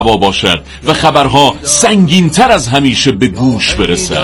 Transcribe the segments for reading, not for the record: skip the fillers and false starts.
باشد و خبرها سنگین‌تر از همیشه به گوش برسد.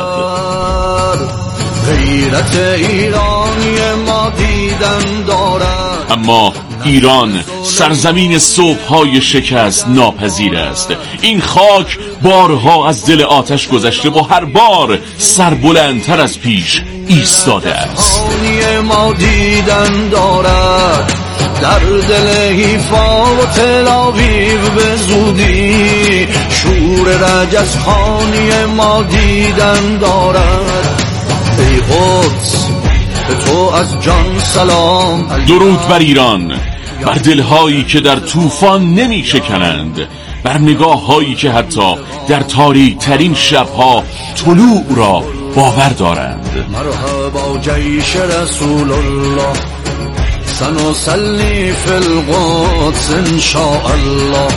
غیرت ایرانی ما دیدن دارد. اما ایران سرزمین صبح‌های شکست ناپذیر است. این خاک بارها از دل آتش گذشته و هر بار سربلندتر از پیش ایستاده است. ما دیدن دارد در دل حیفا و تل‌آویو به زودی، شور رجز خانی ما دیدن دارد. ای قدس به تو از جان سلام. درود بر ایران، بر دلهایی که در طوفان نمی شکنند، بر نگاههایی که حتی در تاریک ترین شبها طلوع را باور دارند. مرحبا جیش رسول الله، سنصلي في القدس ان شاء الله،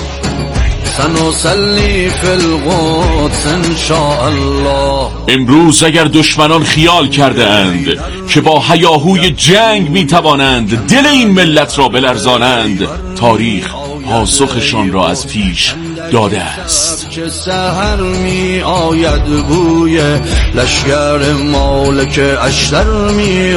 سنصلي في القدس ان شاء الله. امروز اگر دشمنان خیال کرده اند که با هیاهوی جنگ می توانند دل این ملت را بلرزانند، تاریخ پاسخشان را از پیش داده است. چه سحر می آید بوی لشگر مالک اشتر می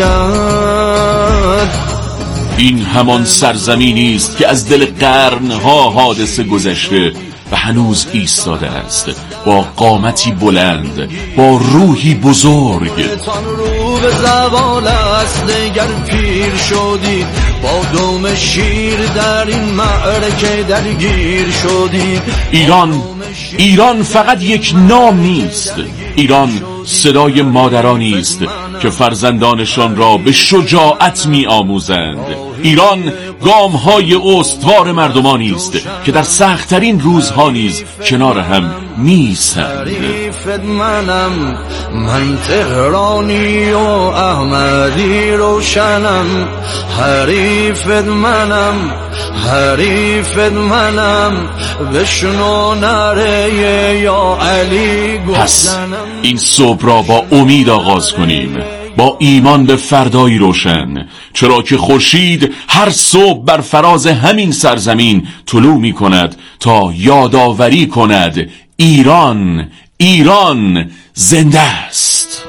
آید. این همان سرزمینی است که از دل قرنها حادثه گذشته و هنوز ایستاده است، با قامتی بلند، با روحی بزرگ. رو به زوال است دگر پیر شدید، با دوم شیر در این معرکه درگیر شدید. ایران فقط یک نام نیست، ایران صدای مادرانی است که فرزندانشان را به شجاعت می آموزند. ایران گام‌های استوار مردمانی است که در سخت‌ترین روزها نیز کنار هم می‌ایستند. منم من تهرانی و احمدی روشنم، حریفت منم بشنو نره یا علی گفتنم. پس این صبح را با امید آغاز کنیم، با ایمان به فردایی روشن، چرا که خورشید هر صبح بر فراز همین سرزمین طلوع می کند تا یادآوری کند ایران زنده است.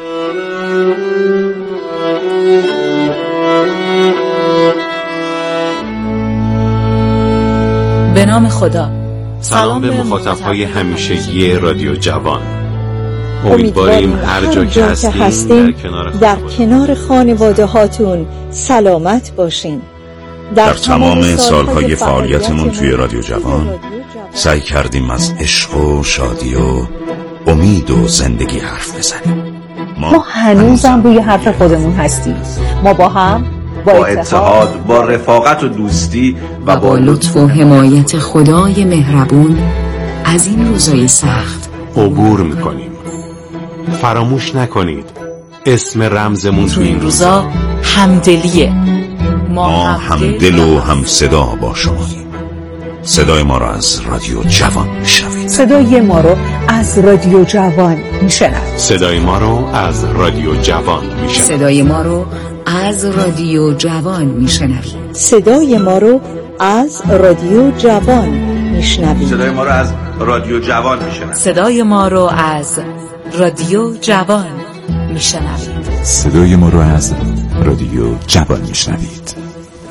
به نام خدا. سلام به مخاطب‌های همیشگی رادیو جوان. امیدواریم هر جا که هستین در کنار خانواده هاتون سلامت باشین. در تمام سالهای فعالیتمون توی رادیو جوان سعی کردیم از عشق و شادی و امید و زندگی حرف بزنیم. ما هنوزم روی حرف خودمون هستیم. ما با هم با اتحاد، با رفاقت و دوستی و با لطف و حمایت خدای مهربون از این روزای سخت عبور میکنیم. فراموش نکنید اسم رمزمون تو این روزا همدلیه. ما همدل و هم صدا با شماییم. صدای ما رو از رادیو جوان میشنوید. صدای ما رو از رادیو جوان میشنوید. صدای ما رو از رادیو جوان میشنوید. صدای ما رو از رادیو جوان میشنوید. صدای ما رو از رادیو جوان میشنوید. صدای ما رو از رادیو جوان میشنوید. صدای ما رو از رادیو جوان میشنوید. صدای ما رو از رادیو جوان میشنوید.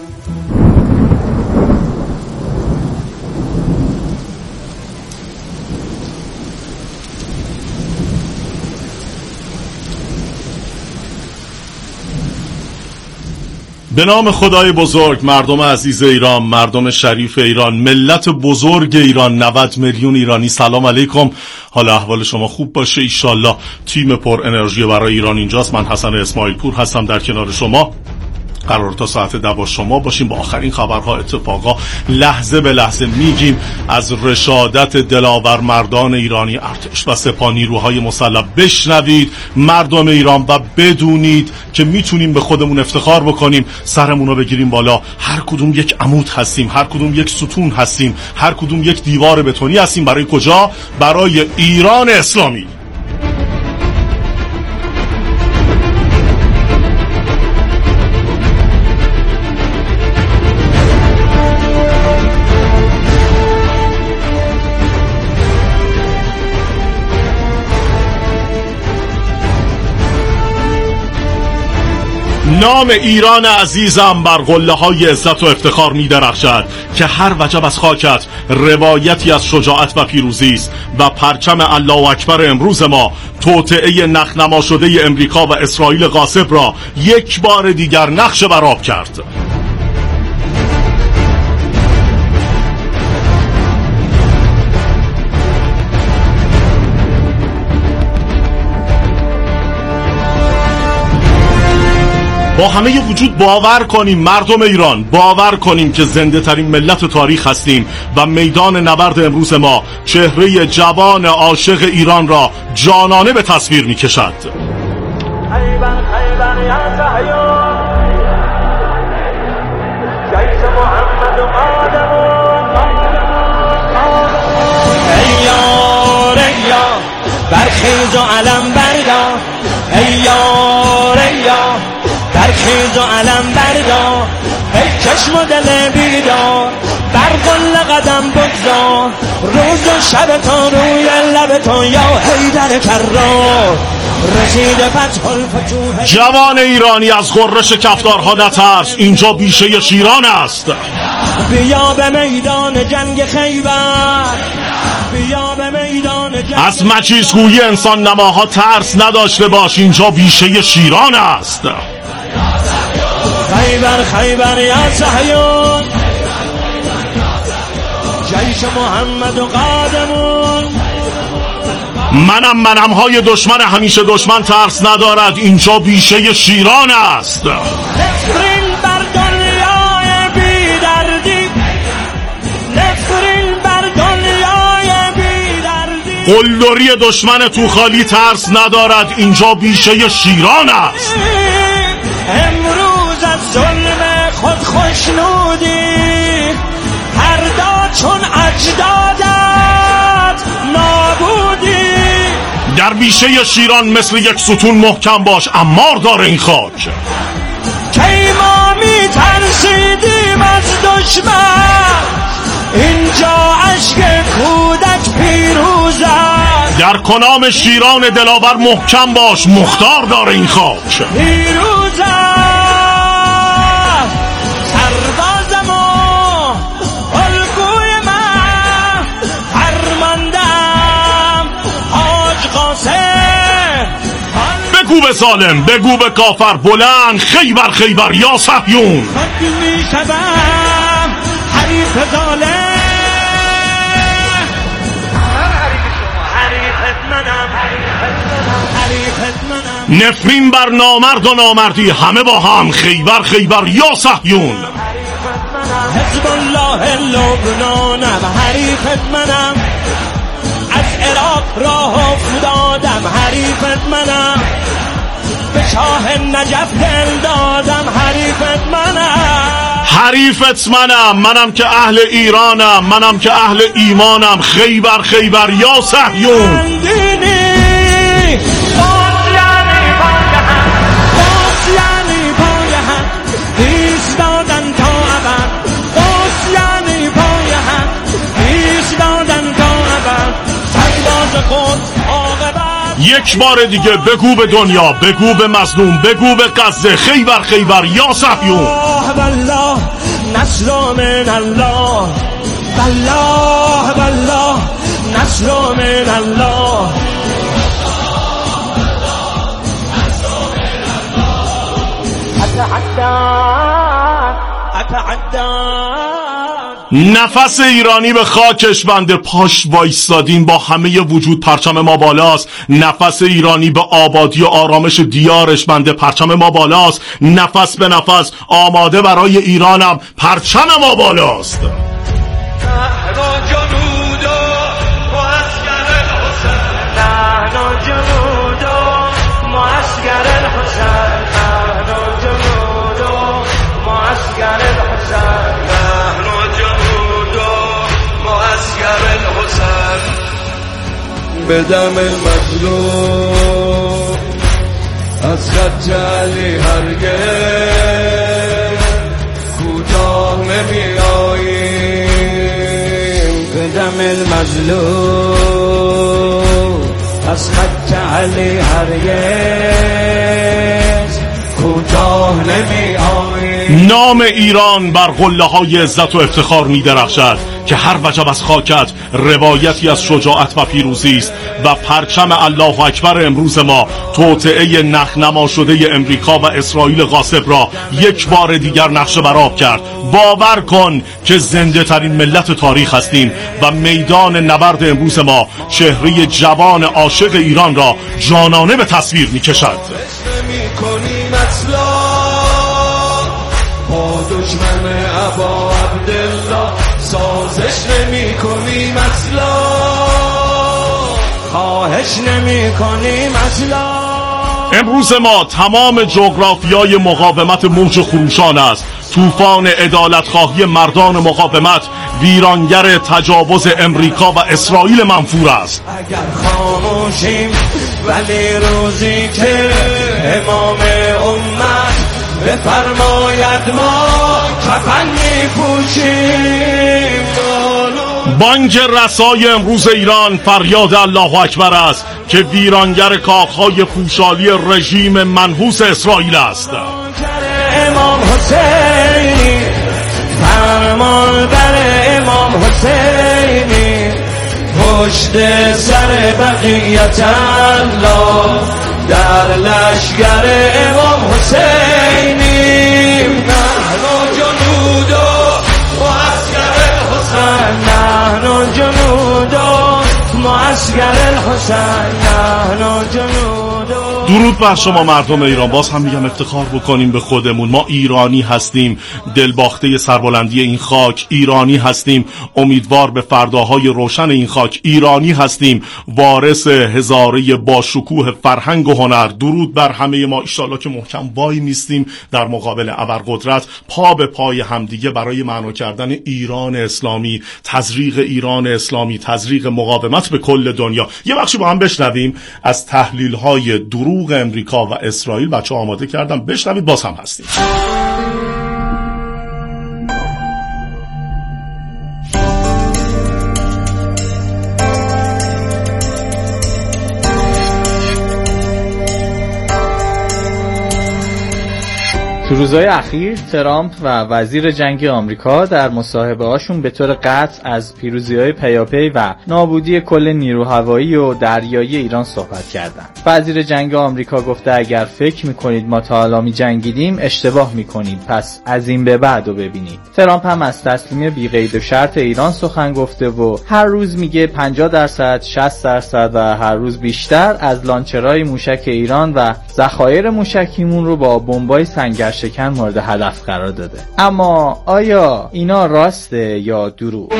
به نام خدای بزرگ، مردم عزیز ایران، مردم شریف ایران، ملت بزرگ ایران، 90 میلیون ایرانی، سلام علیکم. حال احوال شما خوب باشه ایشالله. تیم پر انرژی برای ایران اینجاست. من حسن اسماعیل پور هستم در کنار شما. قرار تا ساعت 10 شما باشیم با آخرین خبرها، اتفاقا، لحظه به لحظه میگیم از رشادت دلاور مردان ایرانی، ارتش و سپاه نیروهای مسلح. بشنوید مردم ایران و بدونید که میتونیم به خودمون افتخار بکنیم، سرمون رو بگیریم بالا. هر کدوم یک عمود هستیم، هر کدوم یک ستون هستیم، هر کدوم یک دیوار بتونی هستیم. برای کجا؟ برای ایران اسلامی. نام ایران عزیزم بر قله های عزت و افتخار می درخشد که هر وجب از خاکت روایتی از شجاعت و پیروزی است و پرچم الله اکبر امروز ما توطئه نخنما شده امریکا و اسرائیل غاصب را یک بار دیگر نقش بر آب کرد. با همه وجود باور کنیم مردم ایران، باور کنیم که زنده ترین ملت تاریخ هستیم و میدان نبرد امروز ما چهره جوان عاشق ایران را جانانه به تصویر می کشد. خیبر خیبر یا صهیون جیش محمد و قادمون ای یار ای یار برخیز و علم بردار ای یار ای یار برخیز و علم بردار ای چشم و دل بیدار بر قله قدم بگذار روز و شب تا روی لب تو یا حیدر کرار رسید فتح الفتوح. جوان ایرانی از غرش کفتارها نترس، اینجا بیشه شیران است. بیا به میدان جنگ خیبر بیا به میدان جنگ از مچیزگویی انسان نماها ترس نداشته باش، اینجا بیشه شیران است. خیبر خیبر یا صهیون جیش محمد و قادمون منم های دشمن همیشه دشمن ترس ندارد، اینجا بیشه شیران است. نفرین بر دنیای بی دردی نفرین بر دنیای بی دردی قلدری دشمن تو خالی ترس ندارد، اینجا بیشه شیران است. امروز از ظلم خود خوشنودی فردا چون اجدادت نابودی. در بیشه شیران مثل یک ستون محکم باش، عمار داره این خاک. کی ما می ترسیدیم از دشمن اینجا عشق کودک پیروز است. در کنام شیران دلاور محکم باش، مختار داره این خاک. پیروز است سربازم و الگوی من فرماندم حاج قاسم. بگو به ظالم، بگو به کافر، بلند خیبر خیبر یا صهیون. خود می شدم حریف ظالم نفرین بر نامرد و نامردی، همه با هم خیبر خیبر یا صهیون. حزب الله لبنانم حریفت منم از عراق راه افتادم حریفت منم به شاه نجف دل دادم حریفت منم. حریفت منم که اهل ایرانم، منم که اهل ایمانم. خیبر خیبر یا صهیون. یک بار دیگه بگو به دنیا، بگو به مظلوم، بگو به غزه خیبر خیبر یا صهیون. والله نصر من الله والله والله نصر من الله. نفس ایرانی به خاکش بنده، پاش وایستادیم با همه وجود، پرچم ما بالاست. نفس ایرانی به آبادی و آرامش دیارش بنده، پرچم ما بالاست. نفس به نفس آماده برای ایرانم، پرچم ما بالاست. به دم مظلوم از خط علی هرگز کوتاه نمی آییم. به دم مظلوم از خط علی هرگز کوتاه کوتاه نمی آیی. نام ایران بر قله‌های عزت و افتخار می درخشد که هر وجب از خاکت روایتی از شجاعت و پیروزی است و پرچم الله اکبر امروز ما توطئه نخنما شده امریکا و اسرائیل غاصب را یک بار دیگر نقش برآب کرد. باور کن که زنده ترین ملت تاریخ هستیم و میدان نبرد امروز ما چهره جوان عاشق ایران را جانانه به تصویر می کشد. دشمن ابا عبدالله سازش نمی کنیم اصلا، خواهش نمی کنیم اصلا. امروز ما تمام جغرافیای مقاومت موج خروشان است. طوفان عدالتخواهی مردان مقاومت ویرانگر تجاوز امریکا و اسرائیل منفور است. اگر خاموشیم ولی روزی که امام امت بفرماید ما کفن می‌پوشیم. بانگ رسای امروز ایران فریاد الله اکبر است که ویرانگر کاخهای پوشالی رژیم منحوس اسرائیل است. امام حسینی، فرمانبر امام حسینی، پشت سر بقیت الله در لشگر امام حسینی. نحن جنود معسكر الحسین، نحن جنود معسكر الحسین، نحن جنود. درود بر شما مردم ایران. باز هم میگم افتخار بکنیم به خودمون. ما ایرانی هستیم، دلباخته سربلندی این خاک. ایرانی هستیم، امیدوار به فرداهای روشن این خاک. ایرانی هستیم، وارث هزاره با شکوه فرهنگ و هنر. درود بر همه ما. انشالله که محکم وای میستیم در مقابل ابرقدرت، پا به پای همدیگه برای معنا کردن ایران اسلامی، تزریق ایران اسلامی، تزریق مقاومت به کل دنیا. یه بخشی با هم بشنویم از تحلیل‌های دروغ امریکا و اسرائیل. بچه آماده کردم، بشنوید. باز هم هستیم. تو روزهای اخیر ترامپ و وزیر جنگ آمریکا در مصاحبه هاشون به طور قطع از پیروزی‌های پیاپی و نابودی کل نیرو هوایی و دریایی ایران صحبت کردند. وزیر جنگ آمریکا گفته اگر فکر می‌کنید ما تا حالا می‌جنگیدیم اشتباه می‌کنید، پس از این به بعدو ببینید. ترامپ هم از تسلیمی بی‌قید و شرط ایران سخن گفته و هر روز میگه 50%، 60% و هر روز بیشتر از لانچرهای موشک ایران و ذخایر موشکیمون رو با بمبای سنگر شکن مورد هدف قرار داده. اما آیا اینا راسته یا دروغ؟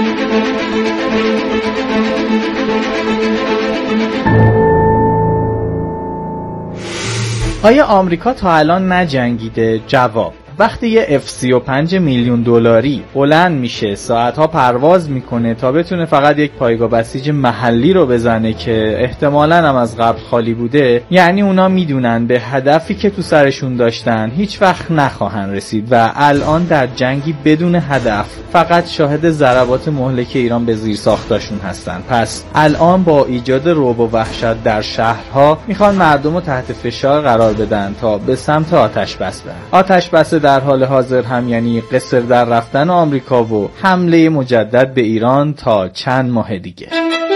آیا آمریکا تا الان نجنگیده؟ جواب: وقتی یه F-35 میلیون دلاری بلند میشه، ساعتها پرواز میکنه تا بتونه فقط یک پایگاه بسیج محلی رو بزنه که احتمالاً هم از قبل خالی بوده، یعنی اونا میدونن به هدفی که تو سرشون داشتن هیچ وقت نخواهن رسید و الان در جنگی بدون هدف فقط شاهد ضربات مهلک ایران به زیر ساختاشون هستن. پس الان با ایجاد رعب و وحشت در شهرها میخوان مردم رو تحت فشار قرار بدن تا به سمت آتش بس برن. آتش بس در حال حاضر هم یعنی قصر در رفتن آمریکا و حمله مجدد به ایران تا چند ماه دیگه.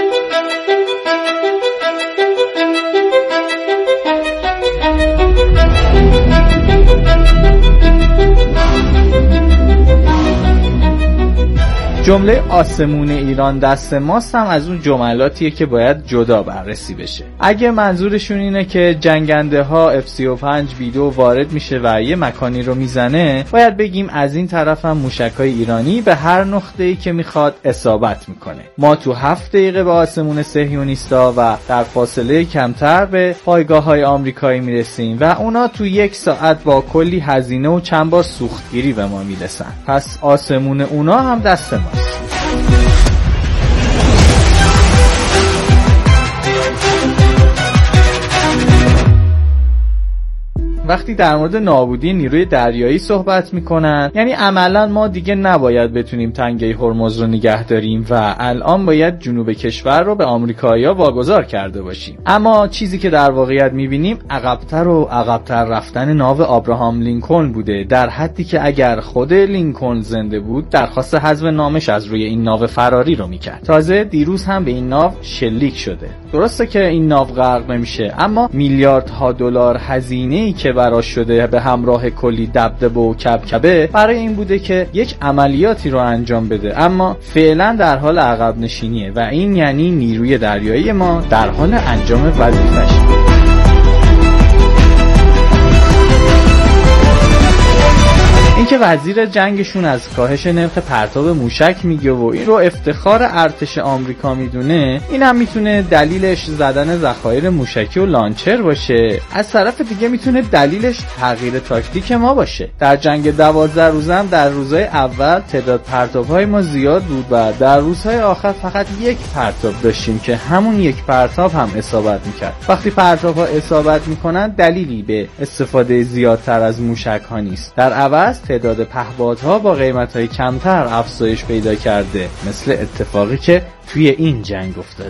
جمله آسمون ایران دست ماست هم از اون جملاتیه که باید جدا بررسی بشه. اگه منظورشون اینه که جنگنده ها F-35 بیدو وارد میشه و یه مکانی رو میزنه، باید بگیم از این طرف هم موشکای ایرانی به هر نقطه‌ای که میخواد اصابت میکنه. ما تو 7 دقیقه به آسمون صهیونیستا و در فاصله کمتر به پایگاه‌های آمریکایی میرسیم و اونا تو 1 ساعت با کلی هزینه و چند بار سوختگیری به ما میرسن. پس آسمون اونا هم دست ما. وقتی در مورد نابودی نیروی دریایی صحبت میکنن یعنی عملا ما دیگه نباید بتونیم تنگه هرمز رو نگه داریم و الان باید جنوب کشور رو به آمریکایی‌ها واگذار کرده باشیم. اما چیزی که در واقعیت میبینیم عقب‌تر و عقب‌تر رفتن ناو آبراهام لینکلن بوده، در حدی که اگر خود لینکلن زنده بود درخواست حذف نامش از روی این ناو فراری رو میکرد. تازه دیروز هم به این ناو شلیک شده. درسته که این ناو غرق نمیشه، اما میلیاردها دلار هزینه‌ای که براش شده به همراه کلی دبدبه و کبکبه برای این بوده که یک عملیاتی رو انجام بده، اما فعلا در حال عقب نشینیه و این یعنی نیروی دریایی ما در حال انجام وظیفه‌اش. اینکه وزیر جنگشون از کاهش نرخ پرتاب موشک میگه و این رو افتخار ارتش آمریکا میدونه، این هم میتونه دلیلش زدن ذخایر موشکی و لانچر باشه. از طرف دیگه میتونه دلیلش تغییر تاکتیک ما باشه. در جنگ 12 روزه هم در روزهای اول تعداد پرتاب‌های ما زیاد بود و در روزهای آخر فقط یک پرتاب داشتیم که همون یک پرتاب هم اصابت میکرد. وقتی پرتاب‌ها اصابت میکنن دلیلی به استفاده زیادتر از موشک‌ها نیست، در عوض تعداد پهپادها با قیمت‌های کمتر افزایش پیدا کرده، مثل اتفاقی که توی این جنگ افتاده.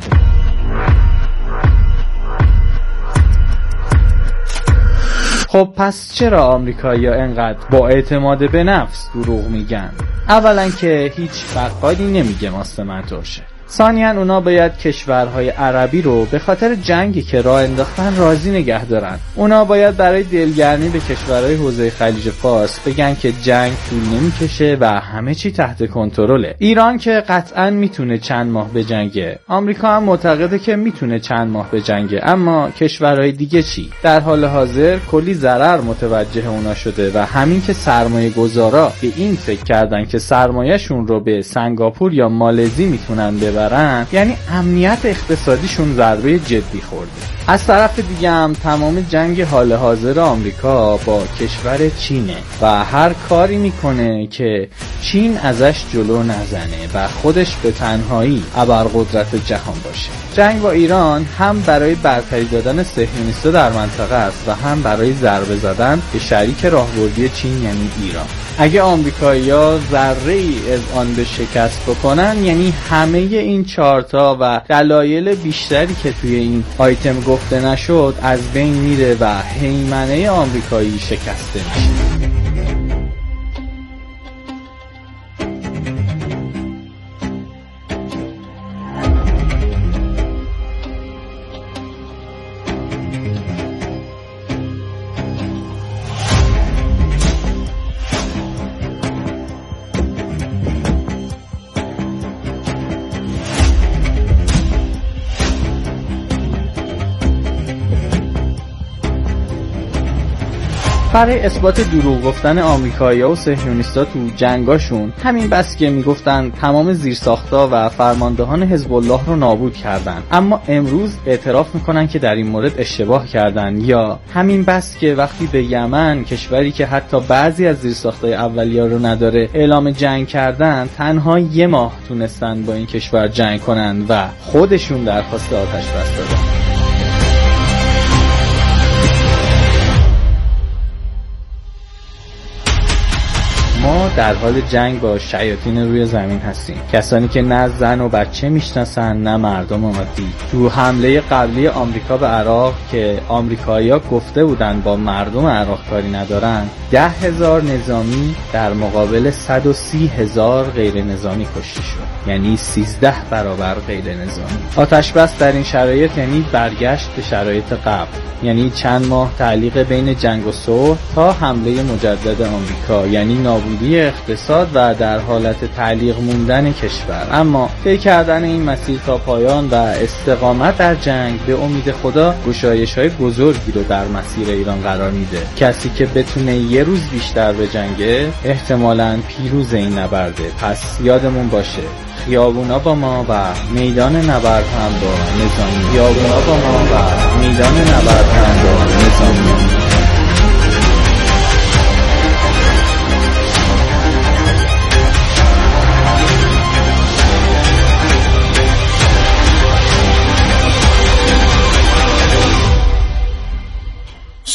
خب پس چرا آمریکایی‌ها انقدر با اعتماد به نفس دروغ میگن؟ اولا که هیچ بقالی نمیگه ماست من ترشه. ثانیاً اونا باید کشورهای عربی رو به خاطر جنگی که راه انداختن راضی نگه دارن. اونا باید برای دلگرمی به کشورهای حوزه خلیج فارس بگن که جنگ طول نمیکشه و همه چی تحت کنترله. ایران که قطعاً میتونه چند ماه بجنگه. آمریکا هم معتقده که میتونه چند ماه بجنگه، اما کشورهای دیگه چی؟ در حال حاضر کلی ضرر متوجه اونا شده و همین که سرمایه گذارا به این فکر کردن که سرمایه‌شون رو به سنگاپور یا مالزی میتونن ببرن، یعنی امنیت اقتصادیشون ضربه جدی خورده. از طرف دیگه هم تمام جنگ حال حاضر آمریکا با کشور چینه و هر کاری میکنه که چین ازش جلو نزنه و خودش به تنهایی ابرقدرت جهان باشه. جنگ با ایران هم برای برتری دادن صهیونیست‌ها در منطقه است و هم برای ضربه زدن به شریک راهبردی چین یعنی ایران. اگه آمریکایی‌ها ذره‌ای اذعان به شکست بکنن، یعنی همه این چارتا و دلایل بیشتری که توی این آیتم گفته نشد از بین میره و هیمنه آمریکایی شکسته میشه. برای اثبات دروغ گفتن آمریکایی‌ها و صهیونیست‌ها تو جنگاشون، همین بس که میگفتن تمام زیرساخت‌ها و فرماندهان حزب الله رو نابود کردن، اما امروز اعتراف میکنن که در این مورد اشتباه کردن. یا همین بس که وقتی به یمن، کشوری که حتی بعضی از زیرساخت‌های اولیه رو نداره، اعلام جنگ کردن، تنها 1 ماه تونستن با این کشور جنگ کنن و خودشون درخواست آتش بس دادن. ما در حال جنگ با شیاطین روی زمین هستیم، کسانی که نه زن و بچه میشناسن نه مردم عادی. تو حمله قبلی آمریکا به عراق که آمریکایی‌ها گفته بودن با مردم عراق کاری ندارن، 10,000 نظامی در مقابل 130,000 غیر نظامی کشته شد، یعنی 13 برابر غیر نظامی. آتش بس در این شرایط یعنی برگشت به شرایط قبل، یعنی چند ماه تعلیق بین جنگ و صلح تا حمله مجدد آمریکا، یعنی نابودی اقتصاد و در حالت تعلیق موندن کشور. اما طی کردن این مسیر تا پایان و استقامت در جنگ به امید خدا گشایش‌های بزرگی رو در مسیر ایران قرار میده. کسی که بتونه یه روز بیشتر به جنگه احتمالاً پیروز این نبرده. پس یادمون باشه خیابونا با ما و میدان نبرد هم با نظامی. خیابونا با ما و میدان نبرد هم با نظامی.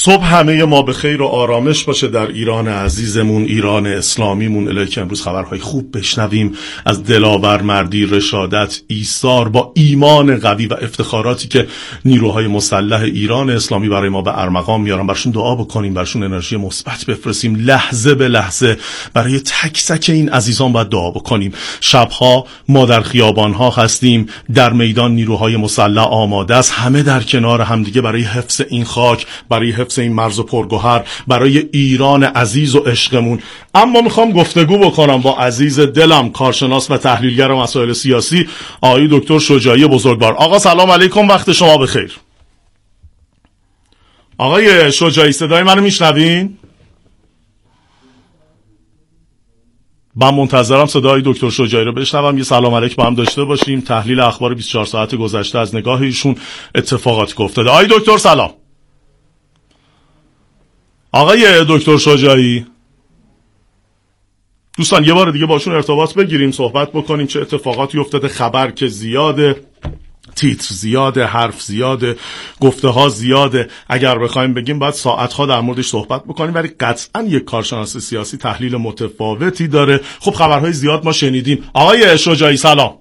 صبح همه ما به خیر و آرامش باشه در ایران عزیزمون، ایران اسلامیمون. الهی که امروز خبرهای خوب بشنویم از دلاور، مردی، رشادت، ایثار با ایمان قوی و افتخاراتی که نیروهای مسلح ایران اسلامی برای ما به ارمغان میارن. برشون دعا بکنیم، برشون انرژی مثبت بفرستیم. لحظه به لحظه برای تک تک این عزیزان باید دعا بکنیم. شبها ما در خیابانها هستیم، در میدان نیروهای مسلح آماده است، همه در کنار همدیگه برای حفظ این خاک، برای حفظ این مرز پرگوهر، برای ایران عزیز و عشقمون. اما میخوام گفتگو بکنم با عزیز دلم، کارشناس و تحلیلگر مسائل سیاسی، آقای دکتر شجاعی بزرگوار. آقا سلام علیکم، وقت شما بخیر. آقای شجاعی صدای منو میشنوین؟ من منتظرم صدای دکتر شجاعی رو بشنوم، یه سلام علیک با هم داشته باشیم، تحلیل اخبار 24 ساعت گذشته از نگاه ایشون، اتفاقاتی که افتاده. آقای دکتر سلام. آقای دکتر شجاعی، دوستان یه بار دیگه باشون ارتباط بگیریم، صحبت بکنیم چه اتفاقاتی افتاده. خبر که زیاده، تیتر زیاده، حرف زیاده، گفته ها زیاده. اگر بخوایم بگیم باید ساعتها در موردش صحبت بکنیم، ولی قطعا یک کارشناس سیاسی تحلیل متفاوتی داره. خب خبرهای زیاد ما شنیدیم. آقای شجاعی سلام.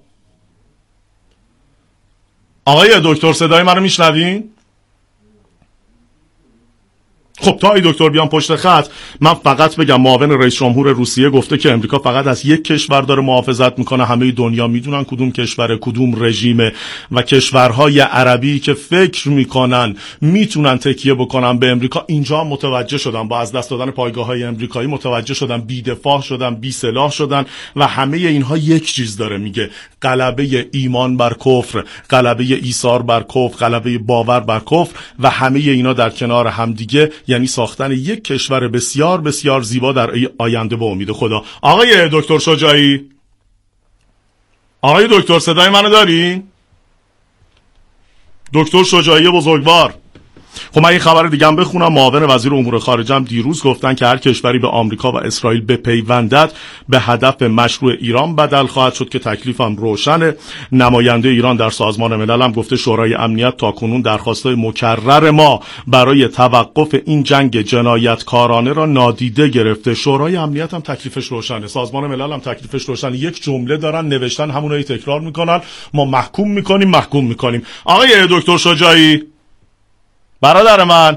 آقای دکتر صدای من رو میشنوین؟ خب تا ای دکتر بیان پشت خط، من فقط بگم معاون رئیس جمهور روسیه گفته که امریکا فقط از یک کشور داره محافظت میکنه. همه دنیا میدونن کدوم کشور، کدوم رژیمه، و کشورهای عربی که فکر میکنن میتونن تکیه بکنن به امریکا، اینجا متوجه شدن، با از دست دادن پایگاه‌های امریکایی متوجه شدن، بی‌دفاع شدن، بی سلاح شدن، و همه اینها یک چیز داره میگه: غلبه ایمان بر کفر، غلبه ایثار بر کفر، غلبه باور بر کفر، و همه اینا در کنار همدیگه یعنی ساختن یک کشور بسیار بسیار زیبا در آینده به امید خدا. آقای دکتر شجاعی، آقای دکتر صدای منو داری؟ دکتر شجاعی بزرگوار. خب من این خبر دیگه هم بخونم. معاون وزیر امور خارجه هم دیروز گفتن که هر کشوری به آمریکا و اسرائیل بپیوندد به هدف مشروع ایران بدل خواهد شد، که تکلیفم روشنه. نماینده ایران در سازمان ملل هم گفته شورای امنیت تاکنون درخواست‌های مکرر ما برای توقف این جنگ جنایتکارانه را نادیده گرفته. شورای امنیت هم تکلیفش روشنه، سازمان ملل هم تکلیفش روشنه. یک جمله دارن نوشتن، همونایی تکرار میکنن، ما محکوم میکنیم. آقای دکتر شجاعی برادر من،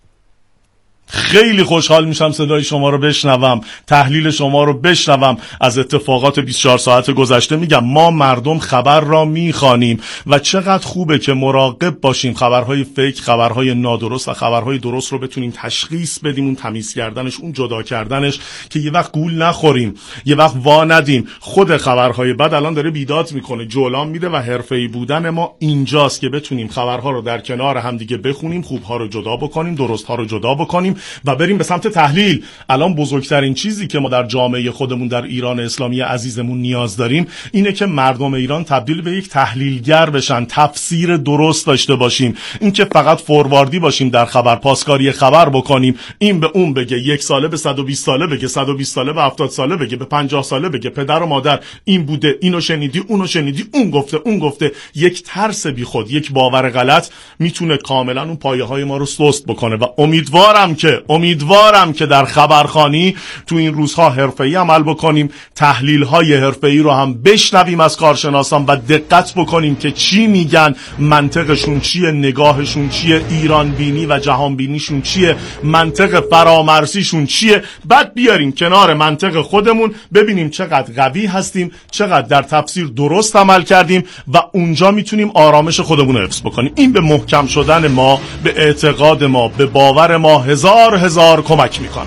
خیلی خوشحال میشم صدای شما رو بشنوم، تحلیل شما رو بشنوم از اتفاقات 24 ساعت گذشته. میگم ما مردم خبر را میخوانیم و چقدر خوبه که مراقب باشیم، خبرهای فیک، خبرهای نادرست و خبرهای درست رو بتونیم تشخیص بدیم، اون تمیز کردنش، اون جدا کردنش، که یه وقت گول نخوریم، یه وقت وا ندیم. خود خبرهای بد الان داره بیداد میکنه، جولان میده، و حرفه‌ای بودن ما اینجاست که بتونیم خبرها رو در کنار هم دیگه بخونیم، خوبها رو جدا بکنیم، درستها رو جدا بکنیم و بریم به سمت تحلیل. الان بزرگترین چیزی که ما در جامعه خودمون در ایران اسلامی عزیزمون نیاز داریم اینه که مردم ایران تبدیل به یک تحلیلگر بشن، تفسیر درست داشته باشیم. این که فقط فورواردی باشیم در خبر، پاسکاری خبر بکنیم، این به اون بگه، 1 ساله به 120 ساله بگه، 120 ساله به 70 ساله بگه، به 50 ساله بگه، پدر و مادر این بوده، اینو شنیدی، اونو شنیدی، اون گفته. یک ترس بیخود، یک باور غلط میتونه کاملا اون پایه‌های ما رو سست بکنه. و امیدوارم که در خبرخوانی تو این روزها حرفه‌ای عمل بکنیم، تحلیل‌های حرفه‌ای رو هم بشنویم از کارشناسان و دقت بکنیم که چی میگن، منطقشون چیه، نگاهشون چیه، ایران بینی و جهان بینیشون چیه، منطق فرامرزیشون چیه. بعد بیاریم کنار منطق خودمون، ببینیم چقدر قوی هستیم، چقدر در تفسیر درست عمل کردیم، و اونجا میتونیم آرامش خودمون رو حفظ بکنیم. این به محکم شدن ما، به اعتقاد ما، به باور ما هزار کمک میکنه.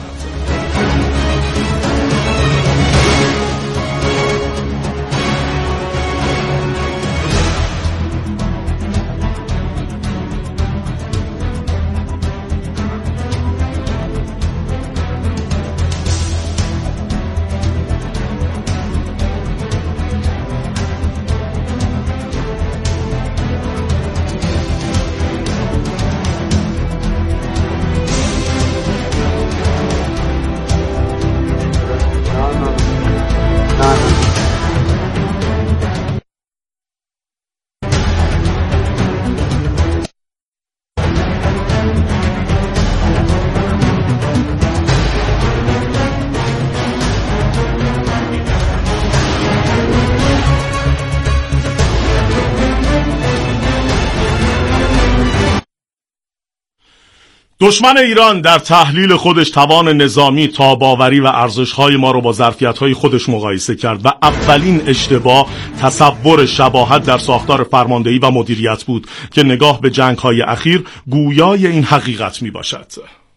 دشمن ایران در تحلیل خودش توان نظامی، تاباوری و ارزش‌های ما رو با ظرفیت‌های خودش مقایسه کرد و اولین اشتباه تصور شباهت در ساختار فرماندهی و مدیریت بود که نگاه به جنگ‌های اخیر گویای این حقیقت می‌باشد.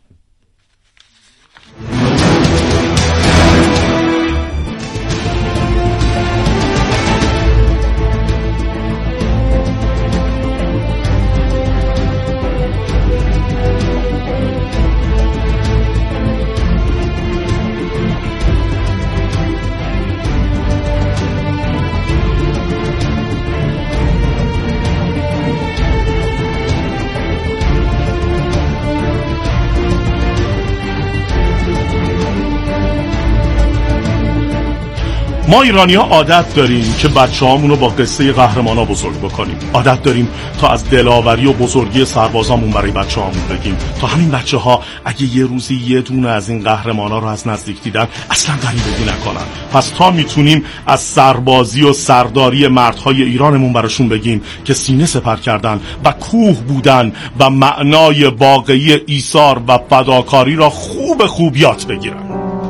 ما ایرانی‌ها عادت داریم که بچه‌هامون رو با قصه قهرمانا بزرگ بکنیم. عادت داریم تا از دلاوری و بزرگی سربازامون برای بچه‌هامون بگیم تا همین بچه‌ها اگه یه روزی یه دونه از این قهرمانا رو از نزدیک دیدن اصلا غریبگی نکنن. پس تا میتونیم از سربازی و سرداری مردهای ایرانمون براشون بگیم که سینه سپر کردن و کوه بودن و معنای واقعی ایثار و فداکاری را خوب یاد بگیرن.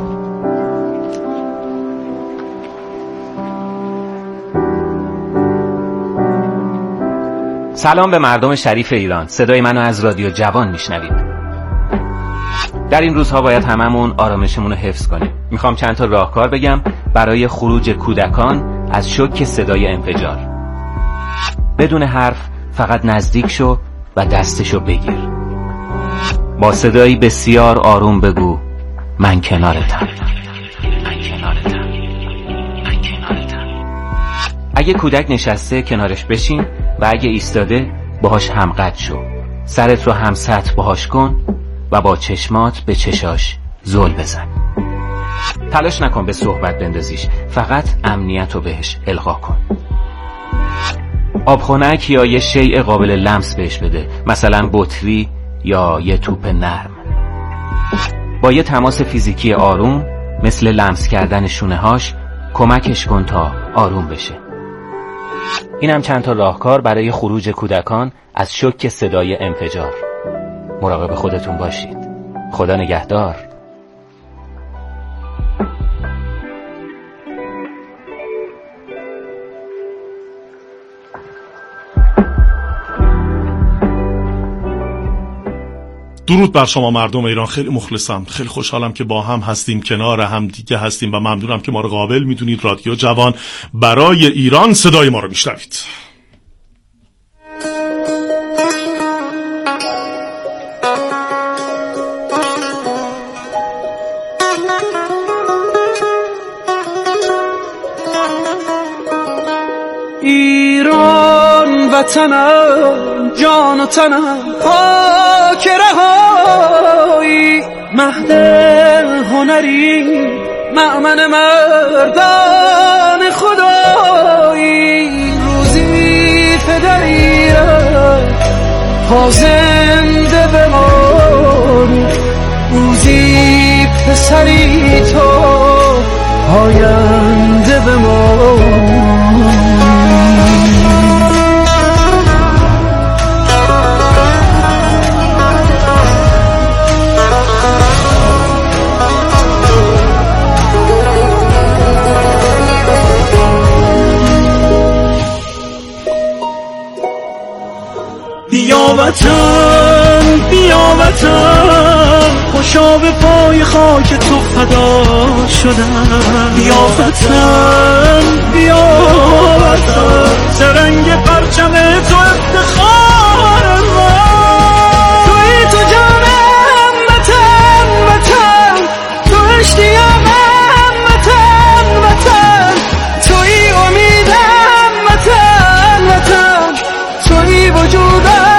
سلام به مردم شریف ایران. صدای منو از رادیو جوان میشنوید. در این روزها باید هممون آرامشمون رو حفظ کنیم. میخوام چند تا راهکار بگم برای خروج کودکان از شوک صدای انفجار. بدون حرف فقط نزدیک شو و دستشو بگیر. با صدایی بسیار آروم بگو من کنارتم. اگه کودک نشسته کنارش بشین و اگه ایستاده باهاش همقد شو. سرت رو هم سطح باهاش کن و با چشمات به چشاش زل بزن. تلاش نکن به صحبت بندازیش، فقط امنیت رو بهش القا کن. آبخنک یا یه شیء قابل لمس بهش بده، مثلا بطری یا یه توپ نرم. با یه تماس فیزیکی آروم مثل لمس کردن شونه‌هاش کمکش کن تا آروم بشه. این هم چند تا راهکار برای خروج کودکان از شوک صدای انفجار. مراقب خودتون باشید. خدا نگهدار. درود بر شما مردم ایران. خیلی مخلصم، خیلی خوشحالم که با هم هستیم، کنار هم دیگه هستیم و ممنونم که ما رو قابل میدونید. رادیو جوان برای ایران صدای ما رو میشنوید. ایران وطنم، جان و تنم، خاک رهایی، مهد هنری، مأمن مردان خدایی، روزی پدریرم پا زنده بمانی، روزی پسری تو آینده بمانی. بیا وطن خوشا به پای خاک تو فدا شدم. بیا وطن سرنگ پرچم تو افتخار من، توی تو جانم وطن، تو اشتیاقم وطن، توی امیدم وطن، توی وجودم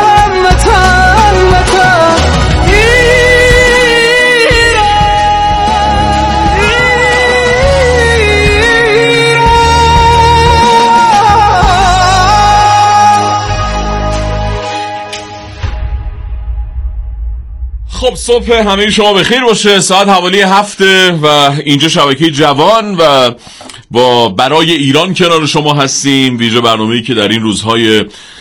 خب صبح همه شما بخیر باشه. ساعت حوالی 7 و اینجا شبکه جوان و با برای ایران کنار شما هستیم. ویژه برنامه‌ای که در این روزهای